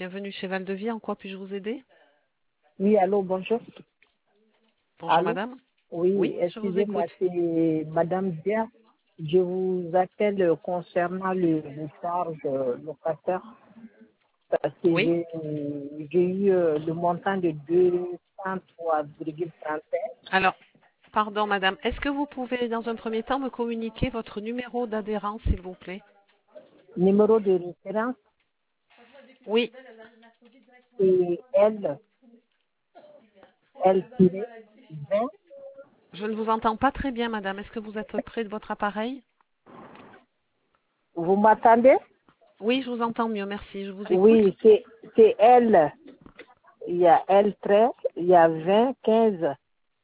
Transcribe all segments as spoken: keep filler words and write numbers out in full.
Bienvenue chez Val de Vie. En quoi puis-je vous aider? Oui, allô, bonjour. Bonjour Allô? madame. Oui, Oui, je vous excusez-moi, écoute. c'est Madame Dia. Je vous appelle concernant le, le charge euh, locataire parce que Oui. j'ai j'ai eu euh, le montant de deux cent trois virgule trente et un. Alors, pardon madame, est-ce que vous pouvez dans un premier temps me communiquer votre numéro d'adhérence, s'il vous plaît? Numéro de référence, Oui. c'est L, L-vingt. Je ne vous entends pas très bien madame. Est-ce que vous êtes près de votre appareil? Vous m'attendez? Oui, je vous entends mieux, merci. Je vous écoute. Oui, c'est c'est L. Il y a L treize, il y a vingt, quinze,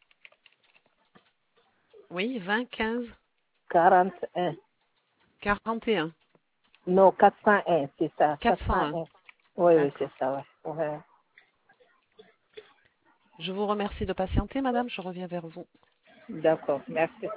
Oui, vingt, quinze, quarante et un. quarante et un. Non, quatre cent un, c'est ça, quatre cent un. quatre cent un. Oui, oui, c'est D'accord. ça, ouais. Ouais. Je vous remercie de patienter madame, je reviens vers vous. D'accord, merci.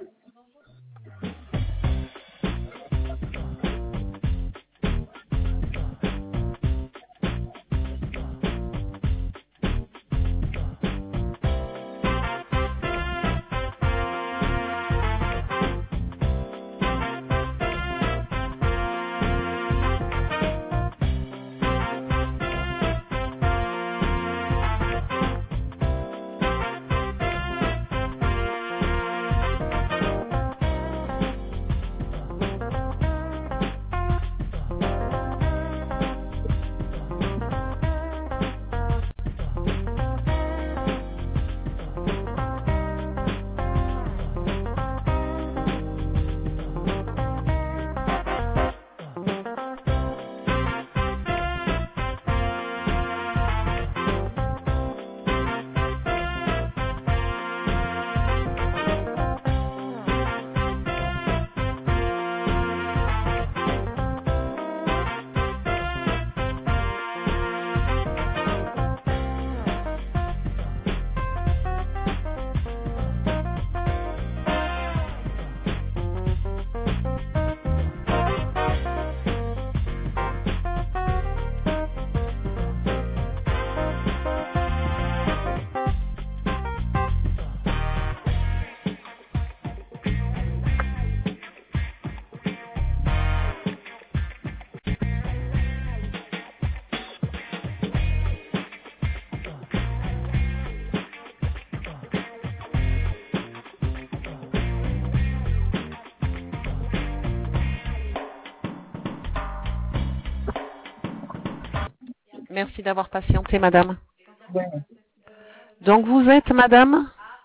Merci d'avoir patienté madame. Oui. Donc vous êtes madame?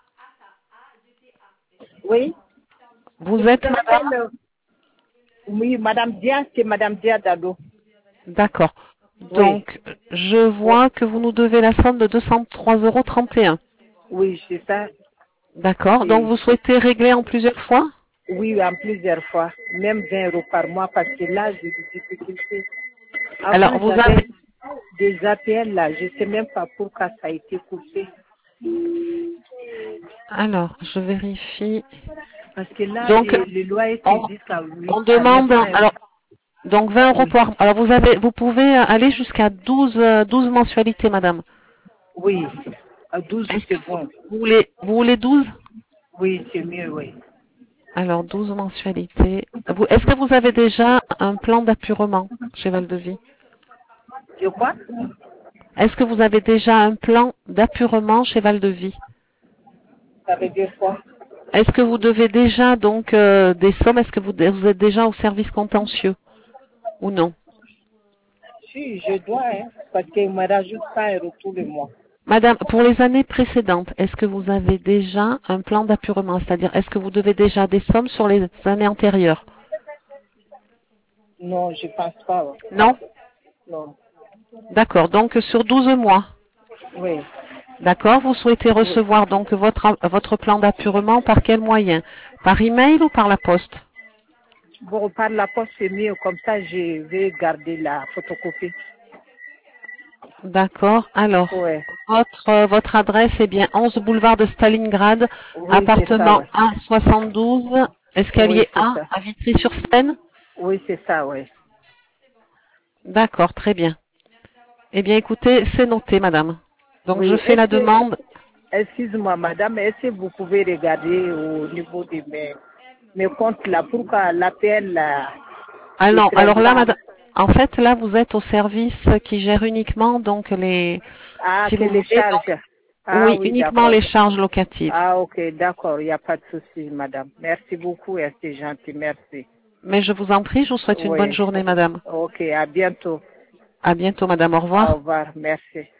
Oui, je Vous vous êtes madame? appelle, euh, oui, Madame Dia, c'est Madame Dia Dado. D'accord. Oui, Donc, je oh, vois que vous nous devez la somme de deux cent trois euros trente et un. oui, c'est ça. D'accord. Donc, C'est- vous souhaitez régler en plusieurs fois? Oui, en plusieurs fois, même vingt euros par mois, parce que là, j'ai des difficultés. Alors, Avant, vous j'avais avez... des appels là, je ne sais même pas pourquoi ça a été coupé. Alors, je vérifie. Parce que là, Donc, les, les loyers, on, c'est jusqu'à huit on à neuf demande... cents euros. Alors, donc vingt euros Oui, par... Alors, vous avez, vous pouvez aller jusqu'à douze, euh, douze mensualités, madame. oui, à douze, Est-ce que c'est vous, bon. vous voulez, vous voulez douze? Oui, c'est mieux, oui. Alors, douze mensualités. Vous- Est-ce que vous avez déjà un plan d'appurement chez Val de Vie? Je crois, Est-ce que vous avez déjà un plan d'appurement chez Val de Vie? ça veut dire quoi? Est-ce que vous devez déjà donc euh, des sommes? Est-ce que vous, vous êtes déjà au service contentieux ou non? Si, je dois, hein, parce qu'il me rajoute cent euros tous les mois. Madame, pour les années précédentes, est-ce que vous avez déjà un plan d'appurement? C'est-à-dire, est-ce que vous devez déjà des sommes sur les années antérieures? Non, je pense pas. Ouais. Non? Non. D'accord. Donc sur douze mois. Oui, D'accord. Vous souhaitez oui. recevoir donc votre votre plan d'appurement par quel moyen? Par email ou par la poste? Bon, par la poste, c'est mieux. Comme ça, je vais garder la photocopie. D'accord. Alors, Oui, votre, euh, votre adresse est bien onze boulevard de Stalingrad, oui, c'est ça, appartement ouais. A soixante-douze, Oui, escalier c'est A, ça. à Vitry-sur-Seine. Oui, c'est ça, oui. D'accord, très bien. Eh bien, écoutez, c'est noté, madame. Donc, Oui, je fais la est-ce que, demande. excuse-moi, madame, est-ce que vous pouvez regarder au niveau de mes, mes comptes là, pourquoi l'A P L là, Ah ne non, traite alors là, pas? madame, en fait, là, vous êtes au service qui gère uniquement, donc, les, Ah, si que vous les voulez, donc, charges. Ah oui, oui, uniquement d'accord. les charges locatives. Ah, ok, d'accord, il n'y a pas de souci, madame. Merci beaucoup, et c'est gentil, merci. Mais je vous en prie, je vous souhaite une bonne Oui, journée, madame. ok, à bientôt. À bientôt, madame. Au Au revoir. revoir, merci.